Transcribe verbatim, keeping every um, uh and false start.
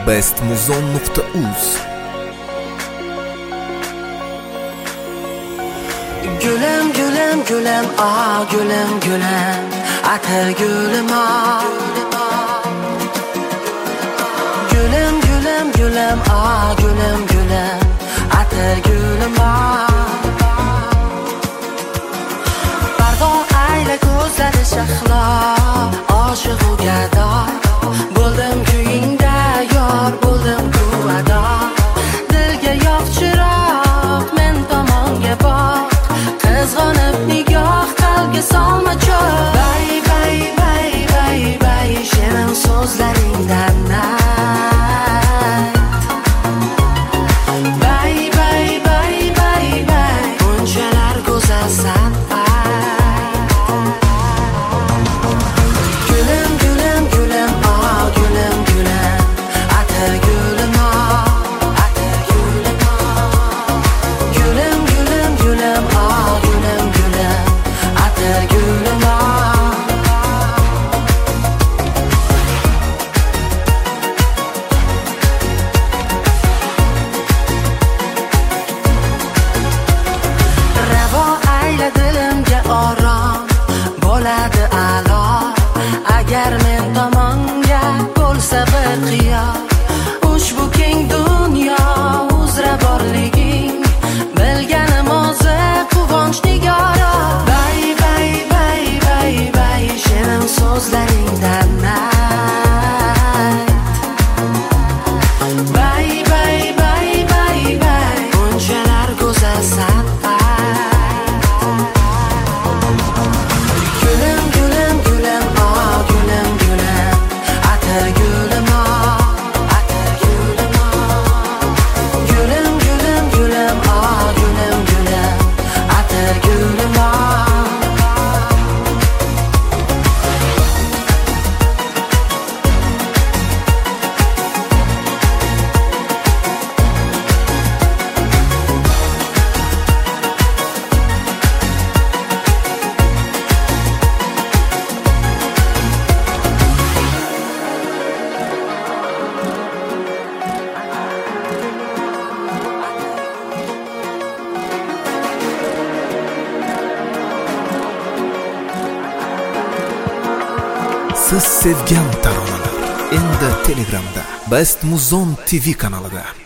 best muzon nuqta uz. Gülüm gülüm gülüm ah gülüm gülüm atar gülüm ah Gülüm gülüm gülüm ah gülüm gülüm atar gülüm ah Bardo ayla ko'zlari shahlo oshiq u gado Bo'ldim kuyingda yor bo'ldim kuvado Dilga yoq chiroq men tomonga bor Qizg'onib nigoh qalbga solma cho'g Bay bay bay bay bay shirin so'zlaringdan ayt Bay bay bay bay bay bunchalar go'zalsan Gülüm gülüm gülüm ah gülüm gülüm atar gülüm ah atar gülüm ah Gülüm gülüm gülüm ah gülüm gülüm atar gülüm ah Ravo ayla dilimga orom bo'ladi a'lo Agar men tomonga bo'lsa bir qiyon Ushbu keng dunyo uzra borliging Bilganim hozir quvonch nigora Bay bay bay bay bay shirin so'zlaringdan ayt Bay bay bay bay bay bunchalar go'zalsan Gülüm gülüm gülüm ah gülüm gülüm atar gülüm ah atar gülüm ah Gülüm gülüm gülüm ah gülüm gülüm atar gülüm ah Siz sevgan taronalar endi Telegramda Best Muzon T V kanalida.